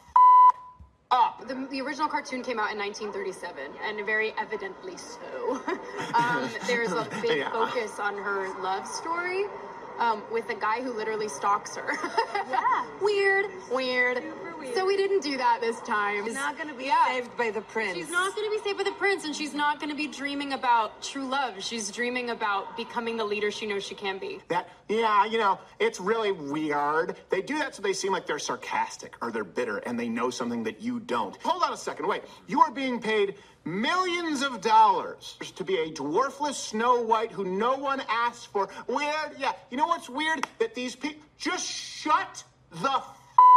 up. The, the original cartoon came out in nineteen thirty-seven, and very evidently so. um, there's a big yeah. focus on her love story. Um, with a guy who literally stalks her. yeah. Weird, weird. weird. So we didn't do that this time. She's not going to be yeah. saved by the prince. She's not going to be saved by the prince, and she's not going to be dreaming about true love. She's dreaming about becoming the leader she knows she can be. That, yeah, you know, it's really weird. They do that so they seem like they're sarcastic or they're bitter and they know something that you don't. Hold on a second, wait. You are being paid millions of dollars to be a dwarfless Snow White who no one asked for. Weird? Yeah. You know what's weird? That these people just shut the f-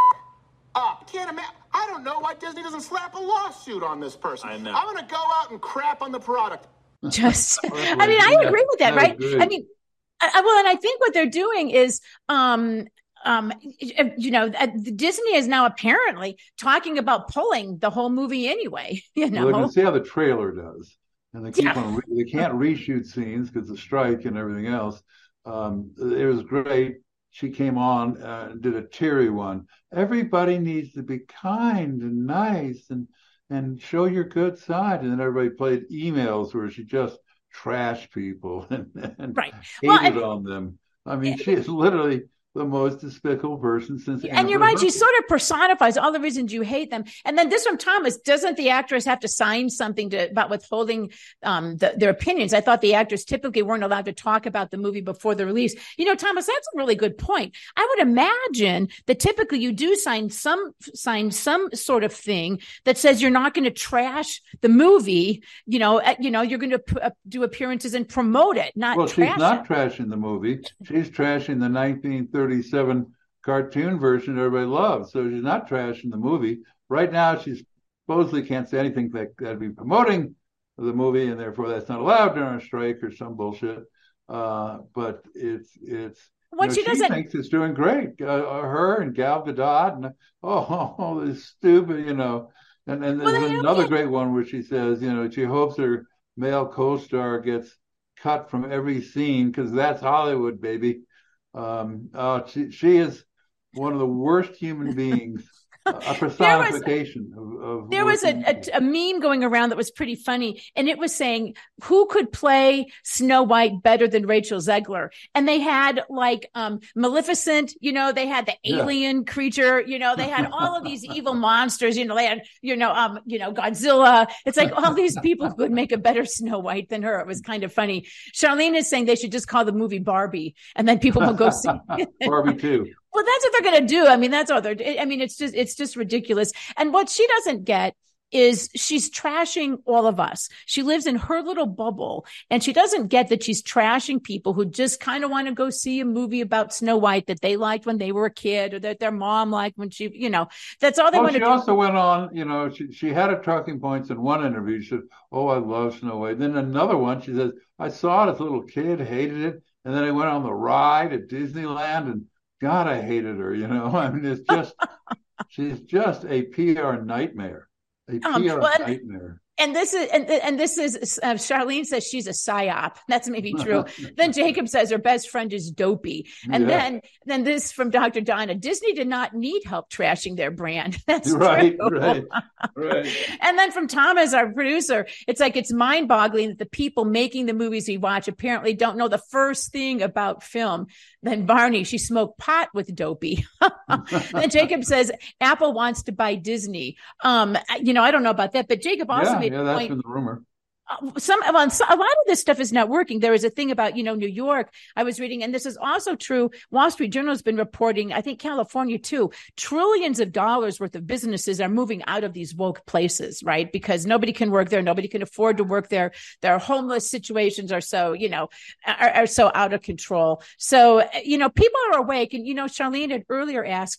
up. Can't imagine. I don't know why Disney doesn't slap a lawsuit on this person. I know. I'm going to go out and crap on the product. Just, I mean, I agree with that, right? I mean, I, well, and I think what they're doing is, um, Um, you know, Disney is now apparently talking about pulling the whole movie anyway. You know, well, they can see how the trailer does, and they keep yeah. on. Re- they can't reshoot scenes because the strike and everything else. Um, it was great. She came on uh, and did a teary one. Everybody needs to be kind and nice and and show your good side. And then everybody played emails where she just trashed people and, and right. hated well, on them. I mean, she is literally the most despicable person since. And you're right. She sort of personifies all the reasons you hate them. And then this from Thomas, doesn't the actress have to sign something to, about withholding um, the, their opinions? I thought the actors typically weren't allowed to talk about the movie before the release. You know, Thomas, that's a really good point. I would imagine that typically you do sign some, sign some sort of thing that says you're not going to trash the movie. You know, uh, you know, you're going to p- uh, do appearances and promote it, not well, trash she's not it. trashing the movie. She's trashing the nineteen thirty-seven cartoon version everybody loves. So she's not trashing the movie. Right now, she supposedly can't say anything that that'd be promoting the movie, and therefore that's not allowed during a strike or some bullshit. Uh, but it's it's what you know, she, she doesn't thinks it's doing great. Uh, her and Gal Gadot and oh, oh this stupid, you know. And and well, there's another great one where she says, you know, she hopes her male co-star gets cut from every scene because that's Hollywood, baby. Um, uh, she, she is one of the worst human beings, a personification there was, of, of. There was a, a, a meme going around that was pretty funny, and it was saying, who could play Snow White better than Rachel Zegler? And they had like um, Maleficent, you know, they had the alien yeah. creature, you know, they had all of these evil monsters, you know, they had, you know, um, you know, Godzilla. It's like all these people could make a better Snow White than her. It was kind of funny. Charlene is saying they should just call the movie Barbie, and then people will go see it. Barbie too. Well, that's what they're going to do. I mean, that's all they're, I mean, it's just, it's just ridiculous. And what she doesn't get is she's trashing all of us. She lives in her little bubble, and she doesn't get that she's trashing people who just kind of want to go see a movie about Snow White that they liked when they were a kid, or that their mom liked when she, you know, that's all they well, want to do. She also went on, you know, she, she had her talking points in one interview. She said, oh, I love Snow White. Then another one, she says, I saw it as a little kid, hated it. And then I went on the ride at Disneyland, and God, I hated her, you know. I mean, it's just, she's just a P R nightmare, a um, P R well, nightmare. And this is, and, and this is, uh, Charlene says she's a psyop. That's maybe true. Then Jacob says her best friend is dopey. And yeah. then, then this from Doctor Donna, Disney did not need help trashing their brand. That's right, true. Right, right. And then from Thomas, our producer, it's like, it's mind boggling that the people making the movies we watch apparently don't know the first thing about film. Then Barney, she smoked pot with dopey. Then Jacob says, Apple wants to buy Disney. Um, you know, I don't know about that, but Jacob also yeah, made yeah, that's point, been the rumor. Uh, some, well, so, a lot of this stuff is not working. There is a thing about, you know, New York, I was reading, and this is also true. Wall Street Journal has been reporting, I think California too, trillions of dollars worth of businesses are moving out of these woke places, right? Because nobody can work there. Nobody can afford to work there. Their homeless situations are so, you know, are, are so out of control. So, you know, people are awake. And, you know, Charlene had earlier asked,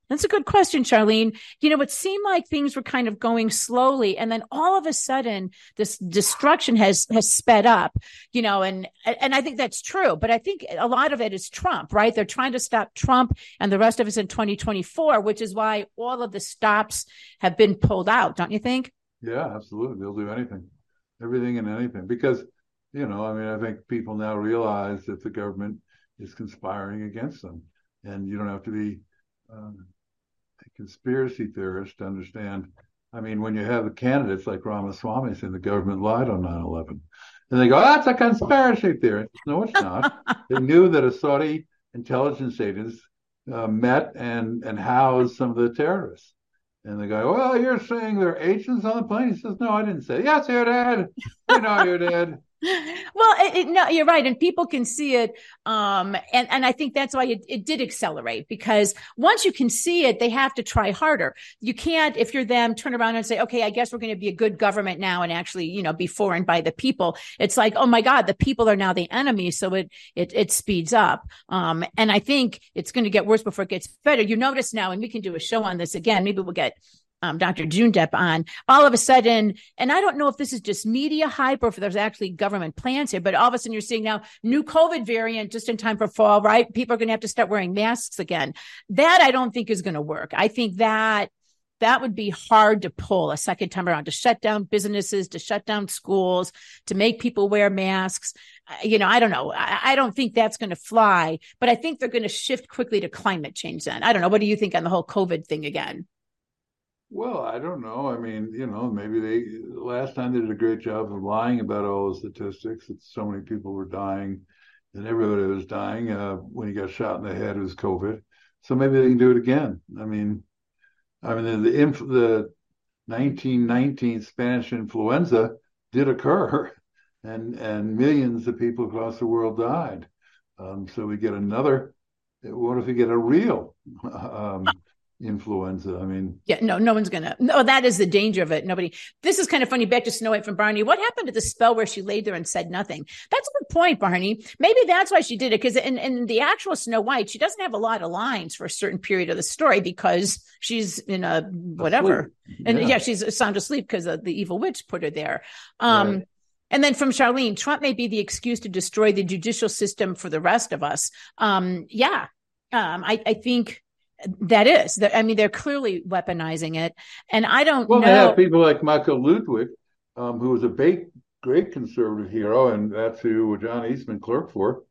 That's a good question, Charlene. You know, it seemed like things were kind of going slowly, and then all of a sudden, this destruction has has sped up. You know, and and I think that's true. But I think a lot of it is Trump, right? They're trying to stop Trump and the rest of us in twenty twenty-four, which is why all of the stops have been pulled out. Don't you think? Yeah, absolutely. They'll do anything, everything and anything, because you know, I mean, I think people now realize that the government is conspiring against them, and you don't have to be um, a conspiracy theorist to understand. I mean, when you have candidates like Ramaswamy saying the government lied on nine eleven, and they go, that's a conspiracy theory. No, it's not. They knew that a Saudi intelligence agents uh, met and, and housed some of the terrorists. And the guy, well, you're saying they're agents on the plane? He says, no, I didn't say it. Yes, you did. You know you did. Well, it, it, no, you're right. And people can see it. Um, and, and I think that's why it, it did accelerate, because once you can see it, they have to try harder. You can't, if you're them, turn around and say, okay, I guess we're going to be a good government now and actually, you know, be for and by the people. It's like, oh my God, the people are now the enemy. So it, it, it speeds up. Um, and I think it's going to get worse before it gets better. You notice now, and we can do a show on this again. Maybe we'll get Um, Doctor June Depp on, all of a sudden, and I don't know if this is just media hype or if there's actually government plans here, but all of a sudden you're seeing now new COVID variant just in time for fall, right? People are going to have to start wearing masks again. That I don't think is going to work. I think that that would be hard to pull a second time around, to shut down businesses, to shut down schools, to make people wear masks. You know, I don't know. I, I don't think that's going to fly, but I think they're going to shift quickly to climate change then. I don't know. What do you think on the whole COVID thing again? Well, I don't know. I mean, you know, maybe they last time they did a great job of lying about all the statistics, that so many people were dying and everybody was dying. Uh, when he got shot in the head, it was COVID. So maybe they can do it again. I mean, I mean, the the, the nineteen nineteen Spanish influenza did occur, and and millions of people across the world died. Um, so we get another. What if we get a real um, influenza? I mean, yeah, no, no one's gonna. No, that is the danger of it. Nobody. This is kind of funny. Back to Snow White from Barney. What happened to the spell where she laid there and said nothing? That's a good point, Barney. Maybe that's why she did it, because in, in the actual Snow White, she doesn't have a lot of lines for a certain period of the story because she's in a whatever, asleep. and yeah. yeah, she's sound asleep because the evil witch put her there. Um, right. And then from Charlene, Trump may be the excuse to destroy the judicial system for the rest of us. Um, yeah, um, I, I think. That is, I mean, they're clearly weaponizing it, and I don't well, know. Well, they have people like Michael Ludwig, um, who was a big, great conservative hero, and that's who John Eastman clerked for.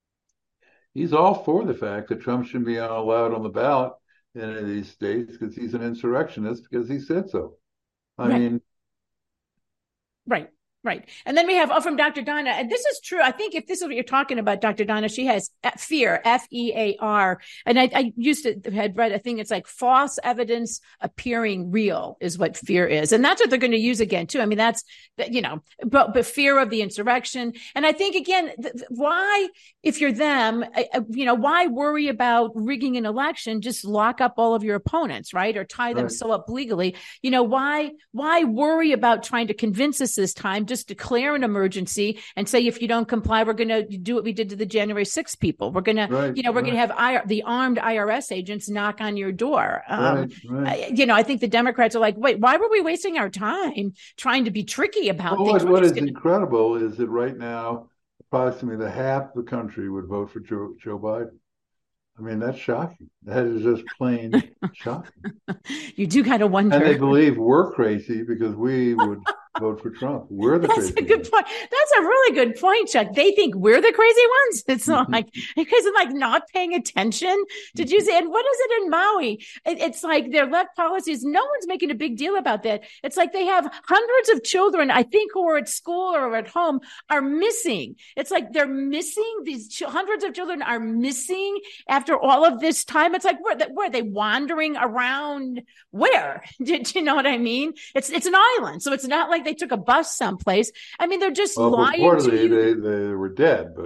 He's all for the fact that Trump shouldn't be allowed on the ballot in any of these states because he's an insurrectionist, because he said so. I right. mean, right. Right. And then we have, oh, from Doctor Donna, and this is true. I think if this is what you're talking about, Doctor Donna, she has fear, F E A R. And I, I used to had read a thing. It's like false evidence appearing real is what fear is. And that's what they're going to use again, too. I mean, that's, you know, but, but fear of the insurrection. And I think, again, th- why, if you're them, uh, you know, why worry about rigging an election? Just lock up all of your opponents, right? Or tie them right. so up legally. You know, why, why worry about trying to convince us this time? Just declare an emergency and say, if you don't comply, we're going to do what we did to the January sixth people. We're going right, to, you know, we're right. going to have I- the armed I R S agents knock on your door. Um, right, right. I, you know, I think the Democrats are like, wait, why were we wasting our time trying to be tricky about well, things? What, what is gonna... incredible is that right now, approximately the half of the country would vote for Joe, Joe Biden. I mean, that's shocking. That is just plain shocking. You do kind of wonder. And they believe we're crazy because we would vote for Trump. We're the That's crazy a good ones. point. That's a really good point, Chuck. They think we're the crazy ones. It's not like, because of like not paying attention. Did you say, and what is it in Maui? It, it's like their left policies. No one's making a big deal about that. It's like they have hundreds of children, I think, who are at school or at home are missing. It's like they're missing. These ch- hundreds of children are missing after all of this time. It's like, where, where are they wandering around? Where? Did you know what I mean? It's, it's an island. So it's not like they took a bus someplace. I mean, they're just well, lying reportedly to you. They, they were dead, but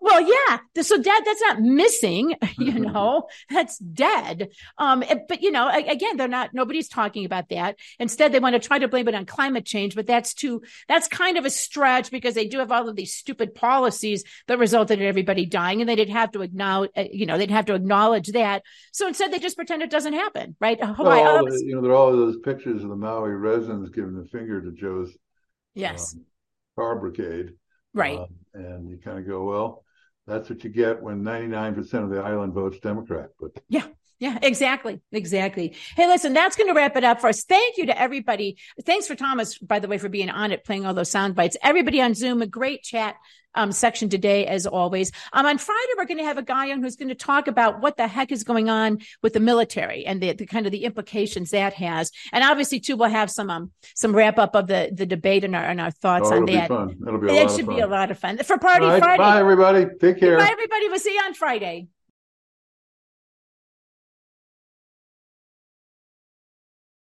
Well, yeah. So that that's not missing, you know, that's dead. Um, but, you know, again, they're not, nobody's talking about that. Instead, they want to try to blame it on climate change, but that's too, that's kind of a stretch because they do have all of these stupid policies that resulted in everybody dying, and they didn't have to acknowledge, you know, they'd have to acknowledge that. So instead, they just pretend it doesn't happen, right? Hawaii, well, oh, the, you know, there are all those pictures of the Maui residents giving the finger to Joe's yes. um, car brigade. Right. Um, and you kind of go, well, that's what you get when ninety-nine percent of the island votes Democrat. But yeah, yeah, exactly. Exactly. Hey, listen, that's going to wrap it up for us. Thank you to everybody. Thanks for Thomas, by the way, for being on it, playing all those sound bites. Everybody on Zoom, a great chat um, section today, as always. Um, on Friday, we're going to have a guy on who's going to talk about what the heck is going on with the military and the, the kind of the implications that has. And obviously, too, we'll have some um, some wrap up of the, the debate and our and our thoughts oh, on it'll that. Be fun. It'll be a it lot should of fun. be a lot of fun for Party right, Friday. Bye, everybody. Take care. Bye, everybody. We'll see you on Friday.